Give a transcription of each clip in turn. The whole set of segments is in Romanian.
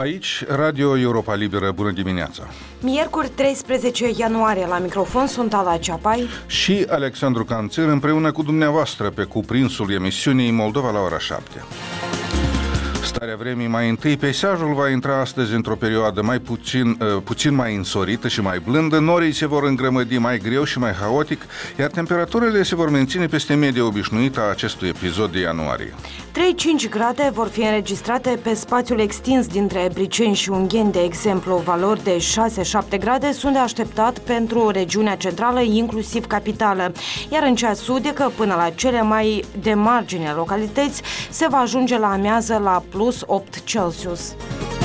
Aici, Radio Europa Liberă, bună dimineața! Miercuri 13 ianuarie, la microfon sunt Ala Ceapai și Alexandru Canțir, împreună cu dumneavoastră pe cuprinsul emisiunii Moldova la ora 7. Starea vremii mai întâi, peisajul va intra astăzi într-o perioadă puțin mai însorită și mai blândă, norii se vor îngrămădi mai greu și mai haotic, iar temperaturile se vor menține peste media obișnuită a acestui episod de ianuarie. 3-5 grade vor fi înregistrate pe spațiul extins dintre Briceni și Ungheni, de exemplu. Valori de 6-7 grade sunt de așteptat pentru regiunea centrală, inclusiv capitală, iar în cea sudică, până la cele mai de margine localități, se va ajunge la amiază la plus 8 Celsius.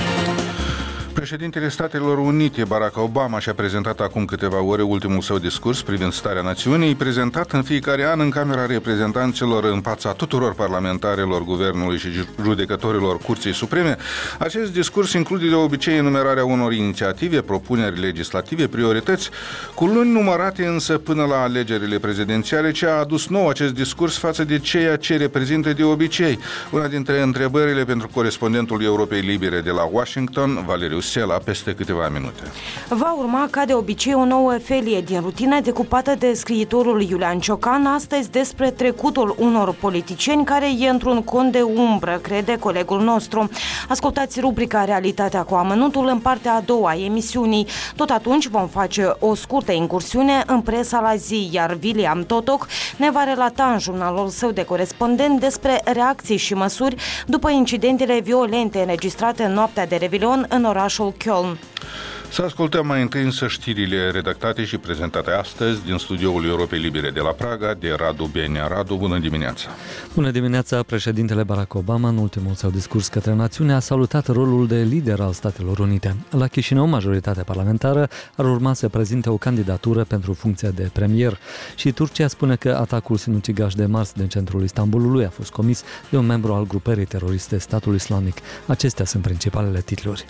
Președintele Statelor Unite, Barack Obama, și-a prezentat acum câteva ore ultimul său discurs privind starea națiunii, prezentat în fiecare an în Camera Reprezentanților în fața tuturor parlamentarilor, guvernului și judecătorilor Curții Supreme. Acest discurs include de obicei enumerarea unor inițiative, propuneri legislative, priorități, cu luni numărate însă până la alegerile prezidențiale. Ce a adus nou acest discurs față de ceea ce reprezintă de obicei? Una dintre întrebările pentru corespondentul Europei Libere de la Washington, Valeriu Sela, peste câteva minute. Va urma, ca de obicei, o nouă felie din rutină decupată de scriitorul Iulian Ciocan, astăzi despre trecutul unor politicieni care e într-un cont de umbră, crede colegul nostru. Ascultați rubrica Realitatea cu amănuntul în partea a doua a emisiunii. Tot atunci vom face o scurtă incursiune în presa la zi, iar William Totoc ne va relata în jurnalul său de corespondent despre reacții și măsuri după incidentele violente înregistrate în noaptea de Revelion în orașul Köln. Să ascultăm mai întâi însă știrile redactate și prezentate astăzi din studioul Europei Libere de la Praga, de Radu Benea. Radu, bună dimineața! Bună dimineața! Președintele Barack Obama, în ultimul său discurs către națiune, a salutat rolul de lider al Statelor Unite. La Chișinău, majoritatea parlamentară ar urma să prezinte o candidatură pentru funcția de premier și Turcia spune că atacul sinucigaș de marți din centrul Istanbulului a fost comis de un membru al grupării teroriste Statul Islamic. Acestea sunt principalele titluri.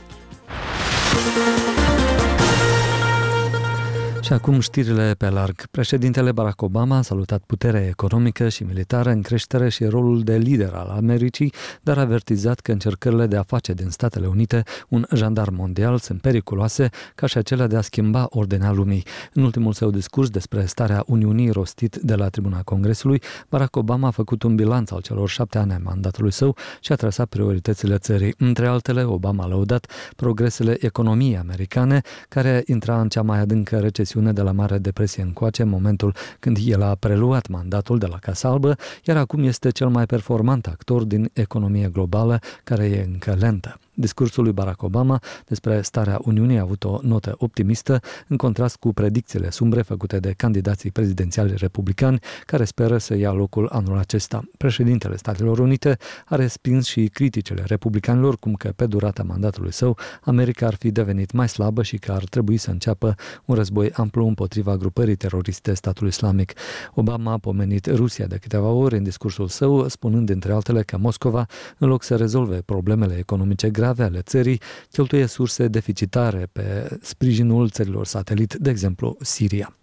Și acum știrile pe larg. Președintele Barack Obama a salutat puterea economică și militară în creștere și rolul de lider al Americii, dar a avertizat că încercările de a face din Statele Unite un jandarm mondial sunt periculoase, ca și acelea de a schimba ordinea lumii. În ultimul său discurs despre starea Uniunii rostit de la tribuna Congresului, Barack Obama a făcut un bilanț al celor 7 ani ai mandatului său și a trasat prioritățile țării. Între altele, Obama a lăudat progresele economiei americane, care intra în cea mai adâncă recesiune de la Marea Depresie încoace, în momentul când el a preluat mandatul de la Casa Albă, iar acum este cel mai performant actor din economie globală, care e încă lentă. Discursul lui Barack Obama despre starea Uniunii a avut o notă optimistă, în contrast cu predicțiile sumbre făcute de candidații prezidențiali republicani, care speră să ia locul anul acesta. Președintele Statelor Unite a respins și criticile republicanilor, cum că pe durata mandatului său America ar fi devenit mai slabă și că ar trebui să înceapă un război amplu împotriva grupării teroriste Statul Islamic. Obama a pomenit Rusia de câteva ori în discursul său, spunând între altele că Moscova, în loc să rezolve problemele economice grave ale țării, cheltuie surse deficitare pe sprijinul țărilor satelit, de exemplu Siria.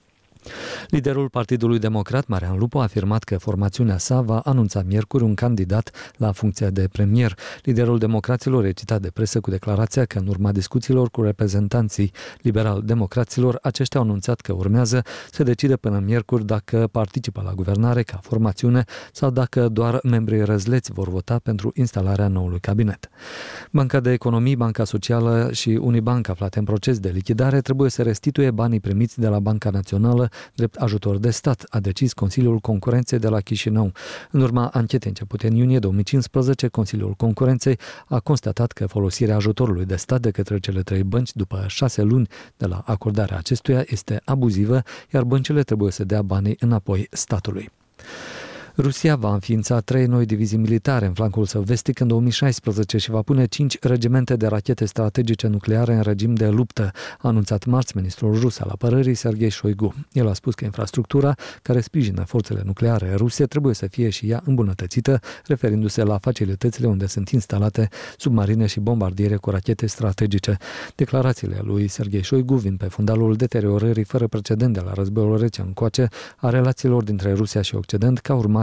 Liderul Partidului Democrat, Marian Lupu, a afirmat că formațiunea sa va anunța miercuri un candidat la funcția de premier. Liderul democraților e citat de presă cu declarația că în urma discuțiilor cu reprezentanții liberal-democraților, aceștia au anunțat că urmează să decide până miercuri dacă participă la guvernare ca formațiune sau dacă doar membrii răzleți vor vota pentru instalarea noului cabinet. Banca de Economii, Banca Socială și Unibank, aflate în proces de lichidare, trebuie să restituie banii primiți de la Banca Națională drept ajutor de stat, a decis Consiliul Concurenței de la Chișinău. În urma anchetei începute în iunie 2015, Consiliul Concurenței a constatat că folosirea ajutorului de stat de către cele 3 bănci după 6 luni de la acordarea acestuia este abuzivă, iar băncile trebuie să dea banii înapoi statului. Rusia va înființa 3 noi divizii militare în flancul său vestic în 2016 și va pune 5 regimente de rachete strategice nucleare în regim de luptă, a anunțat marți ministrul rus al apărării Sergei Shoigu. El a spus că infrastructura care sprijină forțele nucleare ruse trebuie să fie și ea îmbunătățită, referindu-se la facilitățile unde sunt instalate submarine și bombardiere cu rachete strategice. Declarațiile lui Sergei Shoigu vin pe fundalul deteriorării fără precedent de la războiul rece încoace a relațiilor dintre Rusia și Occident ca urmare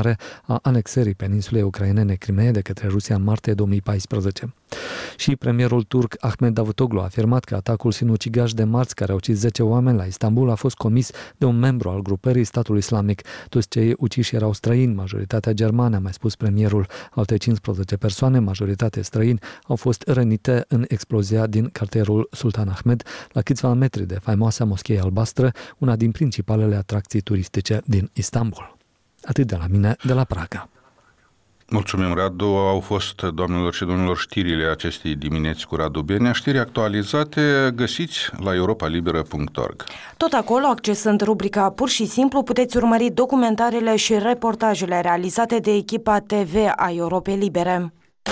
urmare a anexării peninsulei ucrainene Crimea de către Rusia în martie 2014. Și premierul turc Ahmet Davutoglu a afirmat că atacul sinucigaș de marți care a ucis 10 oameni la Istanbul a fost comis de un membru al grupării Statul Islamic. Toți cei uciși erau străini, majoritatea germane, a mai spus premierul. Alte 15 persoane, majoritate străini, au fost rănite în explozia din cartierul Sultan Ahmed, la câțiva metri de faimoasa Moschee Albastră, una din principalele atracții turistice din Istanbul. Atât de la mine, de la Praga. Mulțumim, Radu. Au fost, doamnelor și domnilor, știrile acestei dimineți cu Radu Benea. Știri actualizate găsiți la europalibera.org. Tot acolo, accesând rubrica Pur și Simplu, puteți urmări documentarele și reportajele realizate de echipa TV a Europei Libere.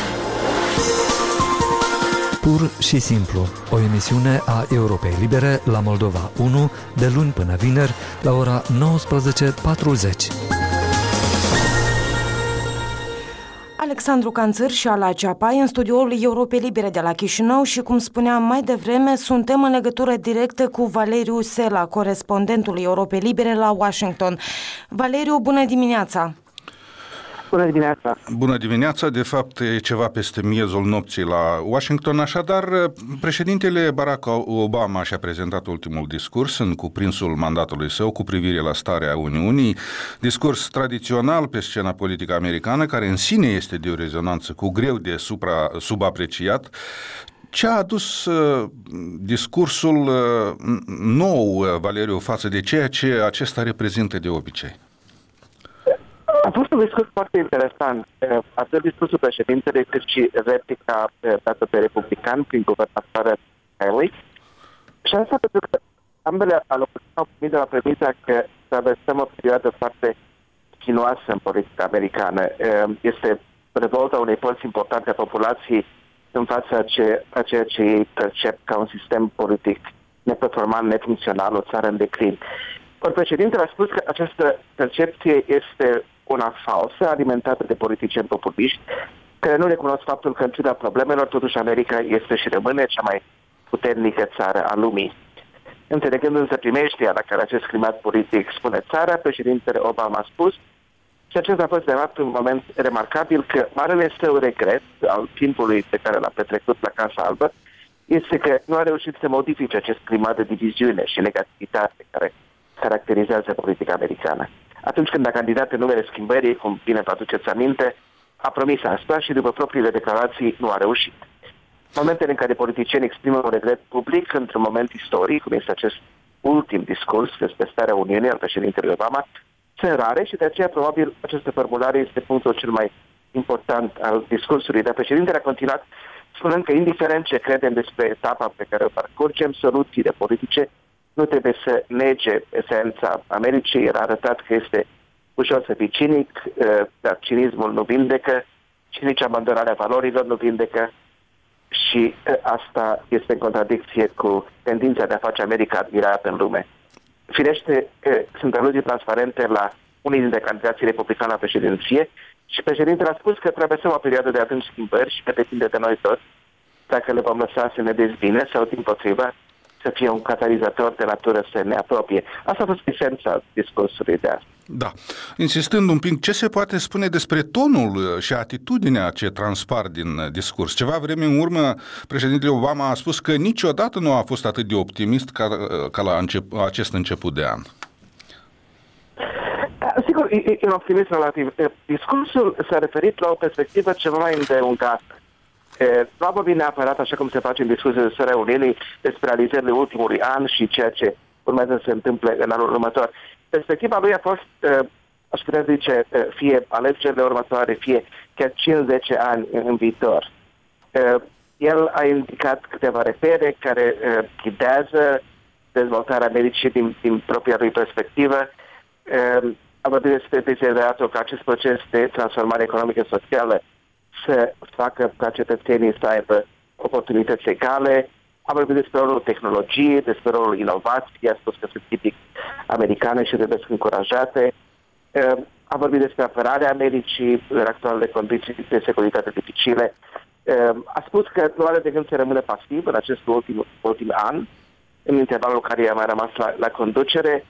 Pur și Simplu, o emisiune a Europei Libere la Moldova 1, de luni până vineri, la ora 19:40. Alexandru Canțăr și Ala Ceapai în studioul Europei Libere de la Chișinău și, cum spuneam mai devreme, suntem în legătură directă cu Valeriu Sela, corespondentul Europei Libere la Washington. Valeriu, bună dimineața! Bună dimineața! Bună dimineața! De fapt, e ceva peste miezul nopții la Washington. Așadar, președintele Barack Obama și-a prezentat ultimul discurs în cuprinsul mandatului său cu privire la starea Uniunii. Discurs tradițional pe scena politică americană, care în sine este de o rezonanță cu greu de subapreciat. Ce a adus discursul nou, Valeriu, față de ceea ce acesta reprezintă de obicei? A fost un discurs foarte interesant, atât discursul președintelui cât și replica dată pe republican prin guvernatoare Haley. Și asta pentru că ambele au primit de la premisa că traversăm o perioadă foarte chinoasă în politica americană. Este revolta unei părți importante a populației în fața a ceea ce ei percep ca un sistem politic neperformant, nefuncțional, o țară în declin. Ori președintele a spus că această percepție este una falsă, alimentată de politicieni populiști, care nu recunosc faptul că, în ciuda problemelor, totuși America este și rămâne cea mai puternică țară a lumii. Înțelegând însă primejdia la care acest climat politic spune țara, președintele Obama a spus, și acesta a fost de fapt un moment remarcabil, că marele său regret al timpului pe care l-a petrecut la Casa Albă este că nu a reușit să modifice acest climat de diviziune și negativitate care caracterizează politica americană. Atunci când a candidat în numele schimbării, cum bine vă aduceți aminte, a promis asta și după propriile declarații nu a reușit. Momentele în care politicieni exprimă un regret public într-un moment istoric, cum este acest ultim discurs despre starea Uniunii al președintelui Obama, sunt rare și de aceea probabil această formulare este punctul cel mai important al discursului. Dar președintele a continuat spunând că indiferent ce credem despre etapa pe care o parcurgem, soluțiile politice nu trebuie să nege esența Americii. El a arătat că este ușor să fii cinic, dar cinismul nu vindecă și nici abandonarea valorilor nu vindecă și asta este în contradicție cu tendința de a face America admirată în lume. Firește, sunt aluzii transparente la unii dintre candidații republicani la președinție și președintele a spus că traversăm o perioadă de adânci schimbări și că depinde de noi toți dacă le vom lăsa să ne dezbine sau dimpotrivă să fie un catalizator de natură să ne apropie. Asta a fost esența discursului de astăzi. Da. Insistând un pic, ce se poate spune despre tonul și atitudinea ce transpar din discurs? Ceva vreme în urmă, președintele Obama a spus că niciodată nu a fost atât de optimist ca la acest început de an. Sigur, e un optimism relativ. Discursul s-a referit la o perspectivă ceva mai îndelungată. Nu a vorbit neapărat, așa cum se face în discuția de starea Uniunii, despre realizările ultimului an și ceea ce urmează să se întâmple în anul următor. Perspectiva lui a fost, aș putea zice, fie alegerile următoare, fie chiar 5-10 ani în viitor. El a indicat câteva repere care ghidează dezvoltarea Americii din propria lui perspectivă. A vorbit despre desideratul ca acest proces de transformare economică socială să facă ca cetățenii să aibă oportunități egale. A vorbit despre rolul tehnologiei, despre rolul inovației, a spus că sunt tipic americane și trebuie să încurajate. A vorbit despre apărarea Americii în actualele condiții de securitate dificile. A spus că nu are de gând să rămână pasiv în acest ultim an, în intervalul care i-a mai rămas la conducere.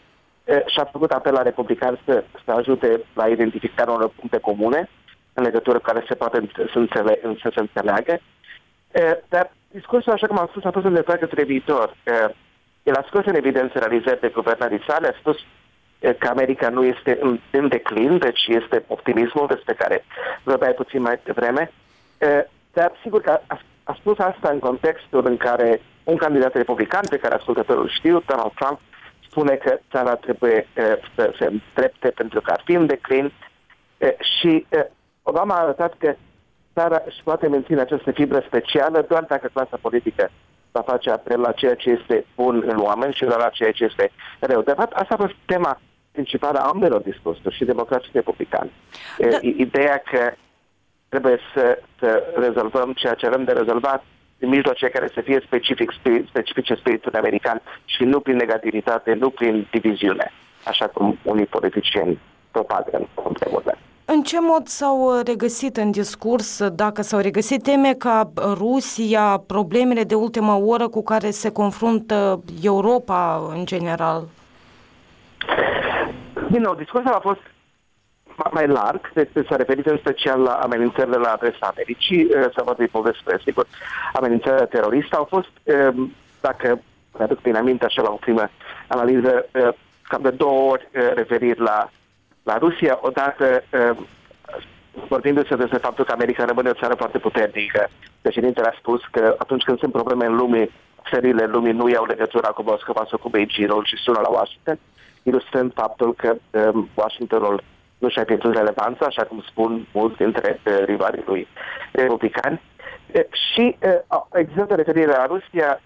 și-a făcut apel la republicani să ajute la identificarea unor puncte comune în legătură cu care se poate să se înțeleagă. Dar discursul, așa cum am spus, a fost îndreptat către viitor. El a scos în evidență realizări de guvernării sale, a spus că America nu este în declin, deci este optimismul despre care vorbeai puțin mai devreme. Dar sigur că a spus asta în contextul în care un candidat republican, pe care ascultătorul știu, Donald Trump, spune că țara trebuie să se îndrepte pentru că ar fi în declin și Obama a arătat că țara își poate menține această fibră specială doar dacă clasa politică va face apel la ceea ce este bun în oameni și la ceea ce este rău. De fapt, asta a fost tema principală a ambelor discursuri, și democrați și republicani. Ideea că trebuie să rezolvăm ceea ce avem de rezolvat în mijloace care să fie specifice spiritului american și nu prin negativitate, nu prin diviziune, așa cum unii politicieni propagă în treburile. În ce mod s-au regăsit în discurs, dacă s-au regăsit teme ca Rusia, problemele de ultimă oră cu care se confruntă Europa în general? Din nou, discursul a fost mai larg, s-a referit în special la amenințările la adresa Americii, s-a vorbit mult despre, sigur, amenințările teroriste. Au fost, dacă mă aduc bine aminte așa la o primă analiză, cam de 2 ori referiri la Rusia, odată vorbindu-se despre faptul că America rămâne o țară foarte puternică. Președintele a spus că atunci când sunt probleme în lume, țările lumii nu iau legătura cu Moscova sau cu Beijingul și sună la Washington, ilustrând faptul că Washingtonul nu și-a pierdut relevanța, așa cum spun mulți dintre rivalii lui republicani. Și există referire la Rusia,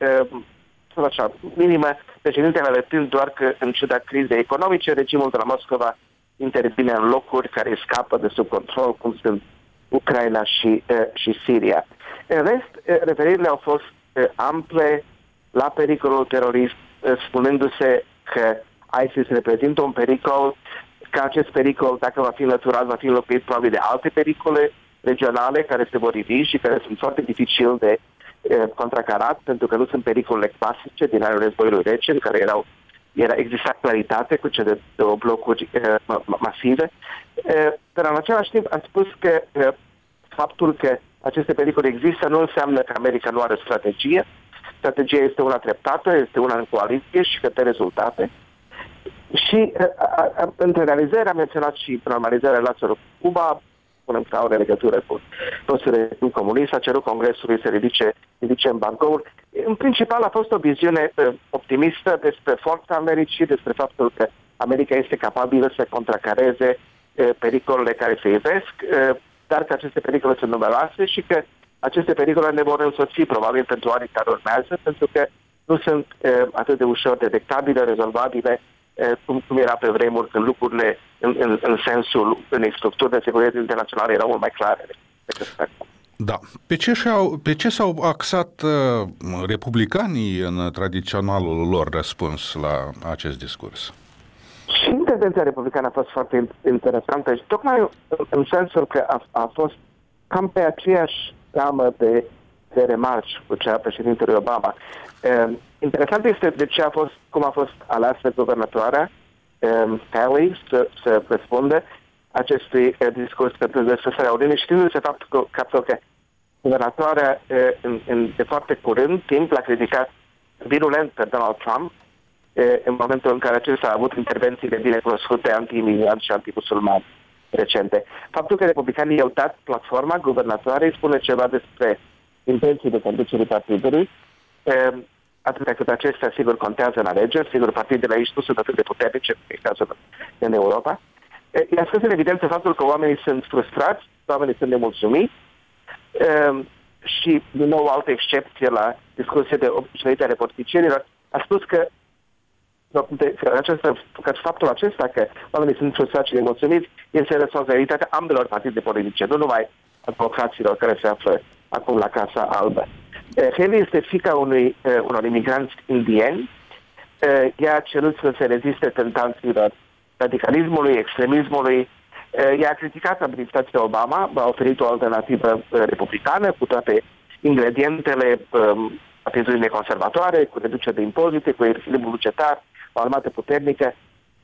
așa, minimă, președintele arătând doar că, în ciuda crizei economice, regimul de la Moscova intervine în locuri care scapă de sub control, cum sunt Ucraina și Siria. În rest, referirile au fost ample la pericolul terorist, spunându-se că ISIS reprezintă un pericol, că acest pericol, dacă va fi înlăturat, va fi înlocuit probabil de alte pericole regionale care se vor ridica și care sunt foarte dificil de contracarat, pentru că nu sunt pericolele clasice din anul războiului rece, în care era exact claritate cu cele 2 blocuri masive. Dar în același timp am spus că faptul că aceste pericole există nu înseamnă că America nu are strategie. Strategia este una treptată, este una în coaliție și că dă rezultate. Și între realizări am menționat și normalizarea relațiilor cu Cuba, spunem că au legătură cu fostul regim comunist, a cerut Congresului să ridice embargoul. În principal a fost o viziune optimistă despre forța Americii, despre faptul că America este capabilă să contracareze pericolele care se ivesc, dar că aceste pericole sunt numeroase și că aceste pericole ne vor însoți probabil pentru anii care urmează, pentru că nu sunt atât de ușor detectabile, rezolvabile, cum era pe vremuri când lucrurile în sensul unei structuri de securitate internaționale erau mult mai clare. Da. Pe ce s-au axat republicanii în tradiționalul lor răspuns la acest discurs? Și intervenția republicană a fost foarte interesantă și tocmai în sensul că a fost cam pe aceeași gamă de remarci cu cea a președintelui Obama. Interesant este cum a fost aleasă guvernatoarea Haley să răspundă acestui discurs pentru desfășurarea Uniunii, știindu-se faptul că guvernatoarea de foarte curând timp l-a criticat virulent pe Donald Trump în momentul în care acesta a avut intervențiile binecunoscute anti-imigranți și anti-musulmani recente. Faptul că republicanii i-au dat platforma guvernatoarei spune ceva despre intenții de conducere partidului, atât cât acestea, sigur, contează în alegeri, sigur, partidele aici nu sunt atât de puternice, cum e cazul în Europa. I-a scos în evidență faptul că oamenii sunt frustrați, oamenii sunt nemulțumiți și, din nou, o altă excepție la discuție de obișnuite ale politicienilor, a spus că faptul acesta că oamenii sunt frustrați și nemulțumiți este responsabilitatea ambelor partide politice, nu numai a democraților care se află acum la Casa Albă. Haley este fiica unor imigranți indieni. Ea a cerut să se reziste tentațiilor radicalismului, extremismului. Ea a criticat administrația Obama, a oferit o alternativă republicană cu toate ingredientele atitudine conservatoare, cu reducere de impozite, cu echilibru bugetar, o armată puternică.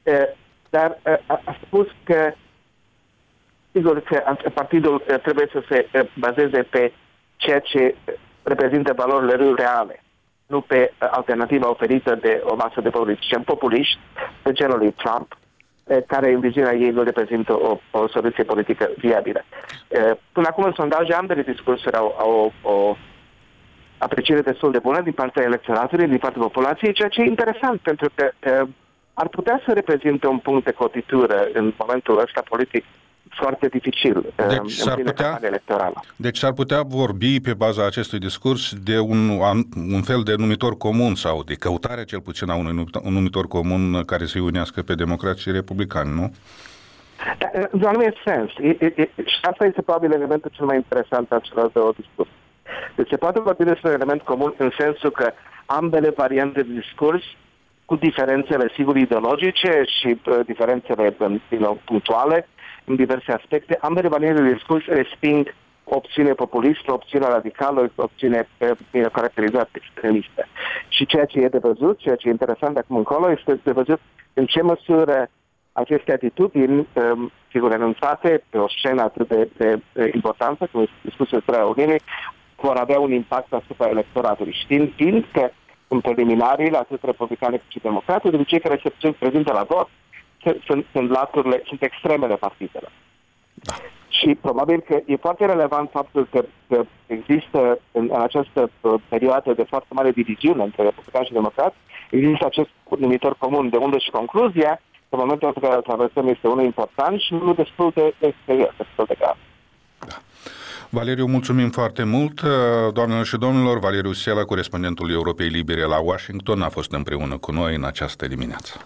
Dar a spus că sigur că partidul trebuie să se bazeze pe ceea ce reprezintă valorile reale, nu pe alternativa oferită de o masă de politicieni populiști, de genul lui Trump, care în viziunea ei nu reprezintă o soluție politică viabilă. Până acum în sondaje ambele discursuri au o apreciere destul de bună din partea electoratului, din partea populației, ceea ce e interesant, pentru că ar putea să reprezinte un punct de cotitură în momentul ăsta politic foarte dificil în plină campanie electorală. Deci s-ar putea vorbi pe baza acestui discurs de un fel de numitor comun sau de căutare cel puțin a unui numitor comun care să-i unească pe democrați și republicani, nu? În anumit sens. Și asta este probabil elementul cel mai interesant al celor două discursuri. Deci se poate vorbi despre un element comun în sensul că ambele variante de discurs, cu diferențele sigur ideologice și diferențele punctuale în diverse aspecte, ambele variante de discurs resping o opțiune populistă, o opțiune radicală, o opțiune caracterizată extremistă. Și ceea ce e de văzut, ceea ce e interesant de acum încolo, este de văzut în ce măsură aceste atitudini, sigur, renunțate pe o scenă atât de importantă, cum este discursul despre Uniunii, vor avea un impact asupra electoratului. Știind că în preliminariile, atât republicane cât și democrate, de cei care se prezintă la vot, sunt extremele partidelor. Da. Și probabil că e foarte relevant faptul că există în această perioadă de foarte mare diviziune între republicani și democrați, există acest numitor comun, de unde și concluzia că momentul în care îl traversăm este unul important și unul destul de serios, destul de grav. Da. Valeriu, mulțumim foarte mult. Doamnelor și domnilor, Valeriu Sela, corespondentul Europei Libere la Washington, a fost împreună cu noi în această dimineață.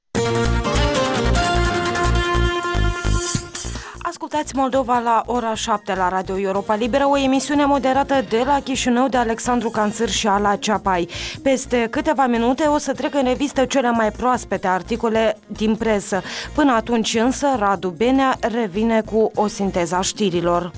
Ascultați Moldova la ora 7 la Radio Europa Liberă, o emisiune moderată de la Chișinău de Alexandru Canțâr și Ala Ceapai. Peste câteva minute o să trec în revistă cele mai proaspete articole din presă. Până atunci însă, Radu Benea revine cu o sinteză a știrilor.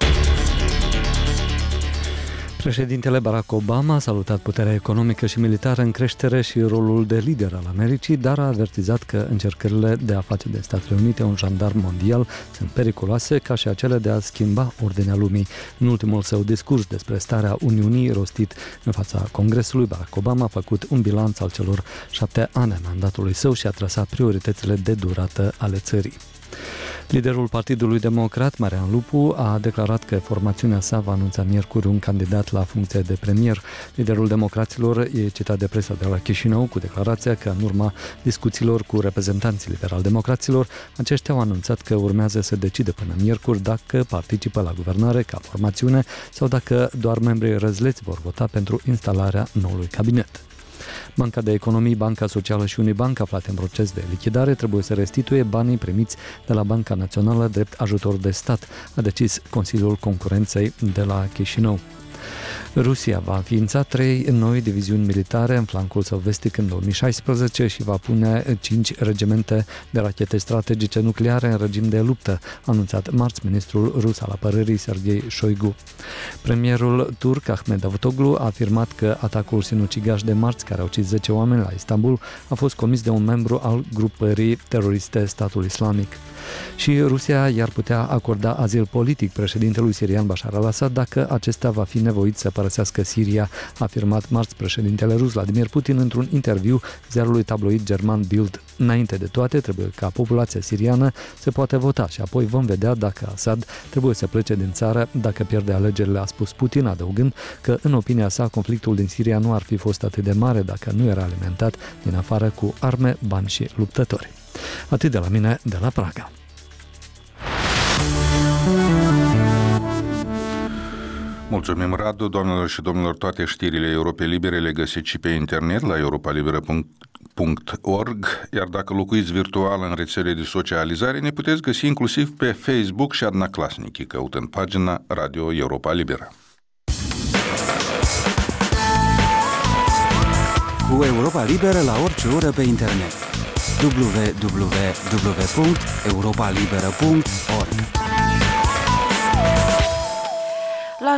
Președintele Barack Obama a salutat puterea economică și militară în creștere și rolul de lider al Americii, dar a avertizat că încercările de a face de Statele Unite un jandarm mondial sunt periculoase, ca și acele de a schimba ordinea lumii. În ultimul său discurs despre starea Uniunii rostit în fața Congresului, Barack Obama a făcut un bilanț al celor 7 ani a mandatului său și a trasat prioritățile de durată ale țării. Liderul Partidului Democrat, Marian Lupu, a declarat că formațiunea sa va anunța miercuri un candidat la funcție de premier. Liderul democraților e citat de presa de la Chișinău cu declarația că în urma discuțiilor cu reprezentanții liberal-democraților, aceștia au anunțat că urmează să decide până miercuri dacă participă la guvernare ca formațiune sau dacă doar membrii răzleți vor vota pentru instalarea noului cabinet. Banca de Economii, Banca Socială și Unibank, aflate în proces de lichidare, trebuie să restituie banii primiți de la Banca Națională drept ajutor de stat, a decis Consiliul Concurenței de la Chișinău. Rusia va înființa 3 noi diviziuni militare în flancul său vestic în 2016 și va pune 5 regimente de rachete strategice nucleare în regim de luptă, a anunțat marți ministrul rus al apărării Sergei Shoigu. Premierul turc Ahmed Davutoglu a afirmat că atacul sinucigaș de marți, care a ucis 10 oameni la Istanbul, a fost comis de un membru al grupării teroriste Statul Islamic. Și Rusia i-ar putea acorda azil politic președintelui sirian Bashar al-Assad dacă acesta va fi nevoit să părăsească Siria, a afirmat marți președintele rus Vladimir Putin într-un interviu ziarului tabloid german Bild. Înainte de toate, trebuie ca populația siriană să poată vota și apoi vom vedea dacă Assad trebuie să plece din țară dacă pierde alegerile, a spus Putin, adăugând că, în opinia sa, conflictul din Siria nu ar fi fost atât de mare dacă nu era alimentat din afară cu arme, bani și luptători. Atât de la mine, de la Praga. Mulțumim, Radu. Doamnelor și domnilor, toate știrile Europei Libere le găsiți și pe internet la europalibera.org, iar dacă locuiți virtual în rețele de socializare, ne puteți găsi inclusiv pe Facebook și Adnaclasnici, căutând pagina Radio Europa Libera. Cu Europa Liberă la orice oră pe internet. www.europalibera.org. La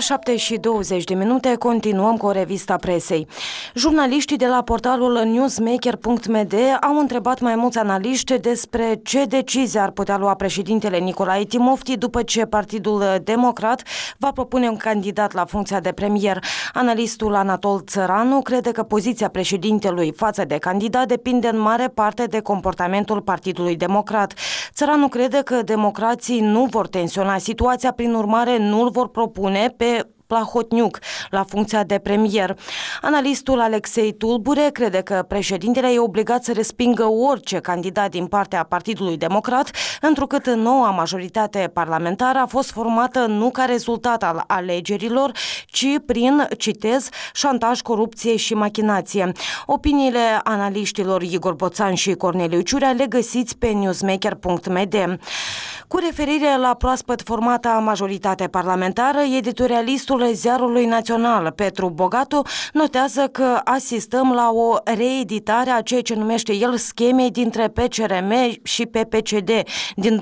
7:20 continuăm cu o revista presei. Jurnaliștii de la portalul newsmaker.md au întrebat mai mulți analiști despre ce decizie ar putea lua președintele Nicolae Timofti după ce Partidul Democrat va propune un candidat la funcția de premier. Analistul Anatol Țăranu crede că poziția președintelui față de candidat depinde în mare parte de comportamentul Partidului Democrat. Țăranu crede că democrații nu vor tensiona situația, prin urmare nu îl vor propune pe Plahotniuc la funcția de premier. Analistul Alexei Tulbure crede că președintele e obligat să respingă orice candidat din partea Partidului Democrat, întrucât noua majoritate parlamentară a fost formată nu ca rezultat al alegerilor, ci prin, citez, șantaj, corupție și machinație. Opiniile analiștilor Igor Boțan și Corneliu Ciurea le găsiți pe newsmaker.md. Cu referire la proaspăt formata majoritate parlamentară, editorialistul Ziarului Național, Petru Bogatu, notează că asistăm la o reeditare a ceea ce numește el schemei dintre PCRM și PPCD din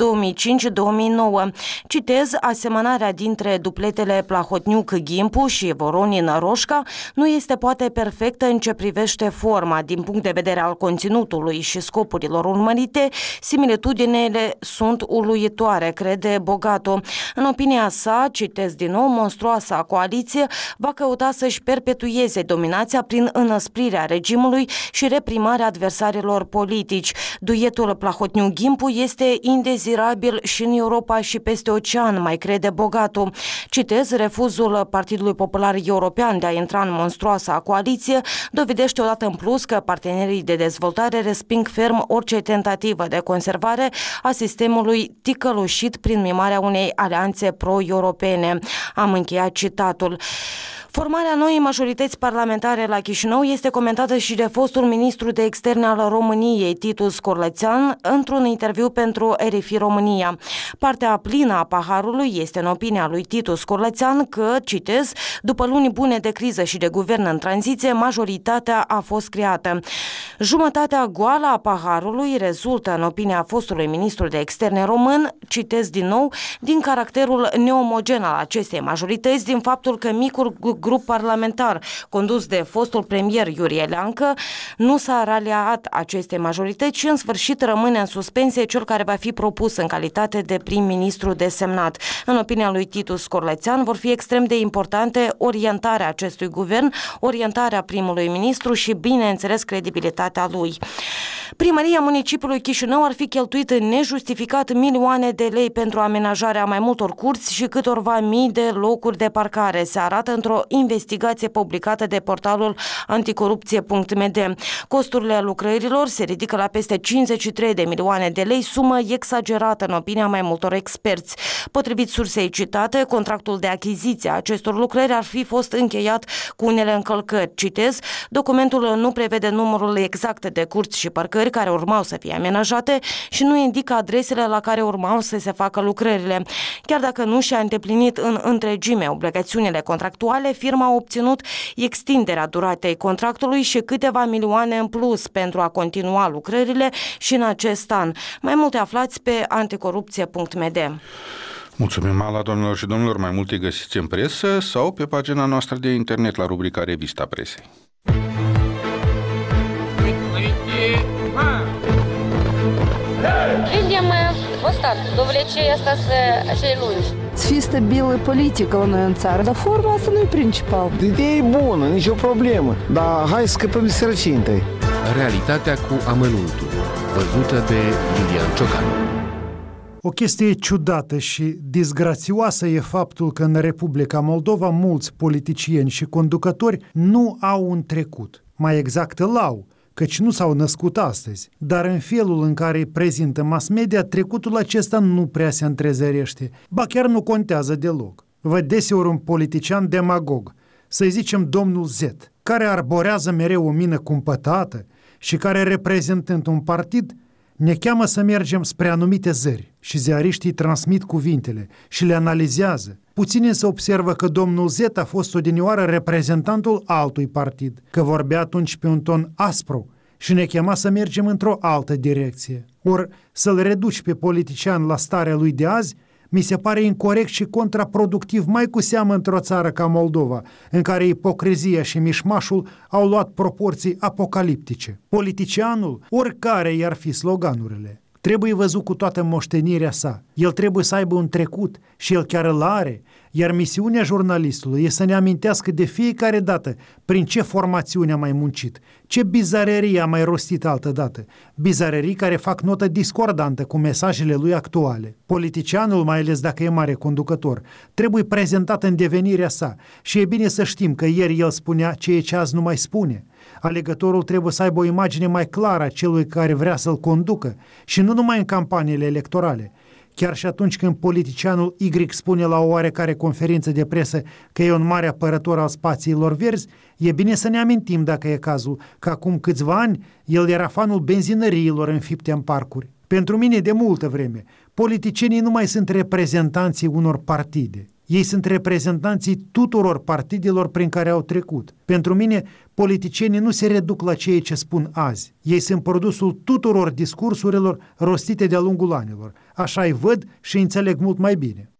2005-2009. Citez, asemănarea dintre dupletele Plahotniuc-Ghimpu și Voronin-Roșca nu este poate perfectă în ce privește forma. Din punct de vedere al conținutului și scopurilor urmărite, similitudinile sunt uluitoare, crede Bogatu. În opinia sa, citez din nou, monstruoasa coaliție va căuta să-și perpetueze dominația prin înăsprirea regimului și reprimarea adversarilor politici. Duetul Plahotniuc-Ghimpu este indezirabil și în Europa și peste ocean, mai crede Bogatu. Citez, refuzul Partidului Popular European de a intra în monstruoasa coaliție dovedește odată în plus că partenerii de dezvoltare resping ferm orice tentativă de conservare a sistemului ticăloșit prin mimarea unei alianțe pro-europene. Am încheiat citatul. Formarea noii majorități parlamentare la Chișinău este comentată și de fostul ministru de externe al României, Titu Scorlățean, într-un interviu pentru RFI România. Partea plină a paharului este, în opinia lui Titu Scorlățean, că, citez, după luni bune de criză și de guvern în tranziție, majoritatea a fost creată. Jumătatea goală a paharului rezultă, în opinia fostului ministru de externe român, citez din nou, din caracterul neomogen al acestei majorități, din faptul că micul grup parlamentar condus de fostul premier Iurie Leancă nu s-a raliat acestei majorități și în sfârșit rămâne în suspensie cel care va fi propus în calitate de prim-ministru desemnat. În opinia lui Titu Scorlățean vor fi extrem de importante orientarea acestui guvern, orientarea primului ministru și, bineînțeles, credibilitatea lui. Primăria municipiului Chișinău ar fi cheltuit nejustificat milioane de lei pentru amenajarea mai multor curți și câtorva mii de locuri de parcare, se arată într-o investigație publicată de portalul anticorupție.md. Costurile lucrărilor se ridică la peste 53 de milioane de lei, sumă exagerată în opinia mai multor experți. Potrivit sursei citate, contractul de achiziție a acestor lucrări ar fi fost încheiat cu unele încălcări. Citez, documentul nu prevede numărul exact de curți și parcări care urmau să fie amenajate și nu indică adresele la care urmau să se facă lucrările. Chiar dacă nu și-a îndeplinit în întregime obligațiunile contractuale, firma a obținut extinderea duratei contractului și câteva milioane în plus pentru a continua lucrările și în acest an. Mai multe aflați pe anticorupție.md. Mulțumim, Ala, doamnelor și domnilor. Mai multe găsiți în presă sau pe pagina noastră de internet la rubrica Revista Presei. Видим устав, довлечение așa lungi. Să fie stabilă politică la noi în țară, dar forma asta nu e principal. Ideea e bună, nicio problemă, dar hai să scăpăm de sărăcie întâi. Realitatea cu amănuntul, văzută de Iulian Ciocan. O chestie ciudată și disgrațioasă e faptul că în Republica Moldova mulți politicieni și conducători nu au un trecut. Mai exact îl au, căci nu s-au născut astăzi, dar în felul în care îi prezintă mass media, trecutul acesta nu prea se întrezărește, ba chiar nu contează deloc. Văd deseori un politician demagog, să-i zicem domnul Z, care arborează mereu o mină cumpătată și care, reprezentând un partid, ne cheamă să mergem spre anumite zări și ziariștii transmit cuvintele și le analizează. Puțini se observă că domnul Z a fost odinioară reprezentantul altui partid, că vorbea atunci pe un ton aspru și ne chema să mergem într-o altă direcție. Ori să-l reduci pe politician la starea lui de azi, Mi se pare incorect și contraproductiv, mai cu seamă într-o țară ca Moldova, în care ipocrizia și mișmașul au luat proporții apocaliptice. Politicianul, oricare i-ar fi sloganurile, trebuie văzut cu toată moștenirea sa. El trebuie să aibă un trecut și el chiar îl are, iar misiunea jurnalistului e să ne amintească de fiecare dată prin ce formațiune a mai muncit, ce bizarerii a mai rostit altădată, bizarerii care fac notă discordantă cu mesajele lui actuale. Politicianul, mai ales dacă e mare conducător, trebuie prezentat în devenirea sa și e bine să știm că ieri el spunea ceea ce azi nu mai spune. Alegătorul trebuie să aibă o imagine mai clară a celui care vrea să-l conducă și nu numai în campaniile electorale. Chiar și atunci când politicianul Y spune la o oarecare conferință de presă că e un mare apărător al spațiilor verzi, e bine să ne amintim, dacă e cazul, că acum câțiva ani el era fanul benzinăriilor înfipte în parcuri. Pentru mine, de multă vreme, politicienii nu mai sunt reprezentanții unor partide. Ei sunt reprezentanții tuturor partidelor prin care au trecut. Pentru mine, politicienii nu se reduc la ceea ce spun azi. Ei sunt produsul tuturor discursurilor rostite de-a lungul anilor. Așa îi văd și îi înțeleg mult mai bine.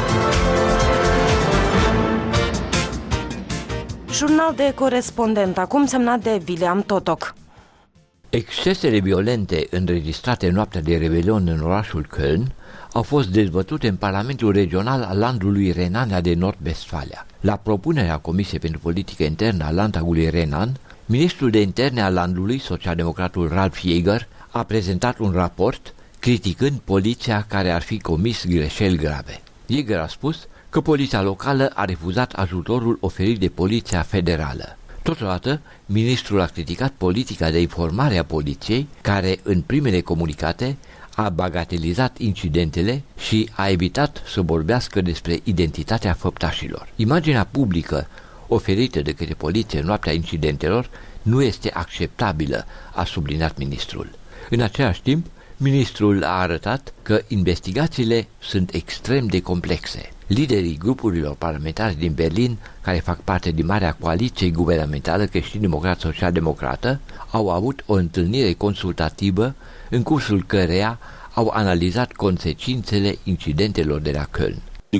Jurnal de corespondent, acum semnat de William Totoc. Excesele violente înregistrate în noaptea de Revelion în orașul Köln au fost dezbătute în Parlamentul Regional al landului Renania de Nord-Vestfalia. La propunerea Comisiei pentru Politică Internă a Landtagului Renan, ministrul de interne al landului, socialdemocratul Ralf Jäger, a prezentat un raport criticând poliția care ar fi comis greșeli grave. Jäger a spus că poliția locală a refuzat ajutorul oferit de poliția federală. Totodată, ministrul a criticat politica de informare a poliției, care în primele comunicate a bagatelizat incidentele și a evitat să vorbească despre identitatea făptașilor. Imaginea publică oferită de către poliție în noaptea incidentelor nu este acceptabilă, a subliniat ministrul. În același timp, ministrul a arătat că investigațiile sunt extrem de complexe. Liderii grupurilor parlamentare din Berlin, care fac parte din Marea Coaliție Guvernamentală Creștin-Democrat-Social-Democrată, au avut o întâlnire consultativă în cursul căreia au analizat consecințele incidentelor de la Köln.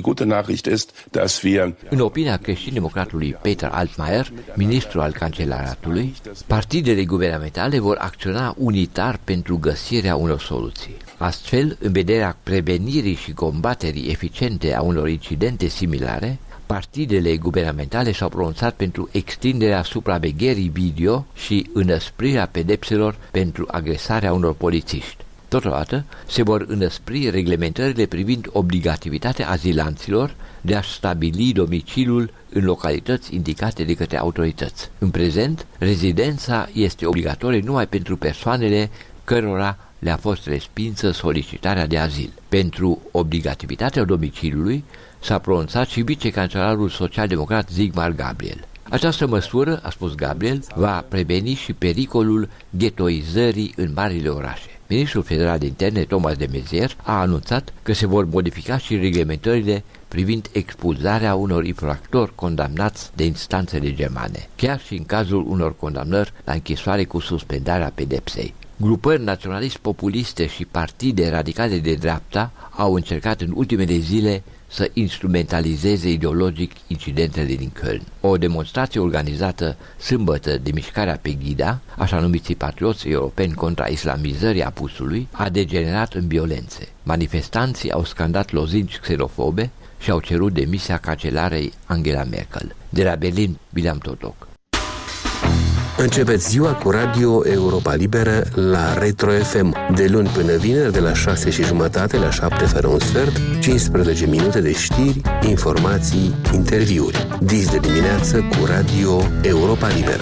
În opinia creștin-democratului Peter Altmaier, ministru al Cancelariatului, partidele guvernamentale vor acționa unitar pentru găsirea unor soluții. Astfel, în vederea prevenirii și combaterii eficiente a unor incidente similare, partidele guvernamentale s-au pronunțat pentru extinderea supravegherii video și înăsprirea pedepselor pentru agresarea unor polițiști. Totodată, se vor înăspri reglementările privind obligativitatea azilanților de a-și stabili domiciliul în localități indicate de către autorități. În prezent, rezidența este obligatorie numai pentru persoanele cărora le-a fost respinsă solicitarea de azil. Pentru obligativitatea domiciliului s-a pronunțat și vicecancelarul social-democrat Sigmar Gabriel. Această măsură, a spus Gabriel, va preveni și pericolul ghettoizării în marile orașe. Ministrul federal de interne, Thomas de Maizière, a anunțat că se vor modifica și reglementările privind expulzarea unor infractori condamnați de instanțele germane, chiar și în cazul unor condamnări la închisoare cu suspendarea pedepsei. Grupări naționalist populiste și partide radicale de dreapta au încercat în ultimele zile să instrumentalizeze ideologic incidentele din Köln. O demonstrație organizată sâmbătă de mișcarea Pegida, așa numiții patrioți europeni contra islamizării apusului, a degenerat în violențe. Manifestanții au scandat lozinci xenofobe și au cerut demisia cancelarei Angela Merkel. De la Berlin, William Totoc. Începeți ziua cu Radio Europa Liberă la Retro FM, de luni până vineri, de la 6:30 la 7 fără un sfert, 15 minute de știri, informații, interviuri. Dis de dimineață cu Radio Europa Liberă.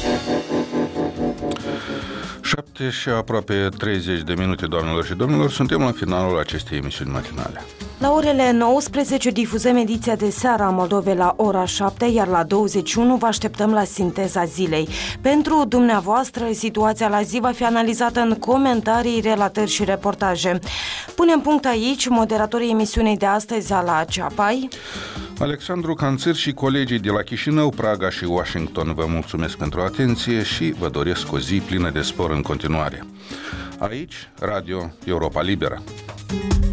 7 și aproape 30 de minute, doamnelor și domnilor, suntem la finalul acestei emisiuni matinale. La orele 19 difuzăm ediția de seară a Moldovei la ora 7, iar la 21 vă așteptăm la sinteza zilei. Pentru dumneavoastră, situația la zi va fi analizată în comentarii, relatări și reportaje. Punem punct aici, moderatorii emisiunii de astăzi, Ala Ceapai, Alexandru Canțir și colegii de la Chișinău, Praga și Washington vă mulțumesc pentru atenție și vă doresc o zi plină de spor în continuare. Aici, Radio Europa Liberă.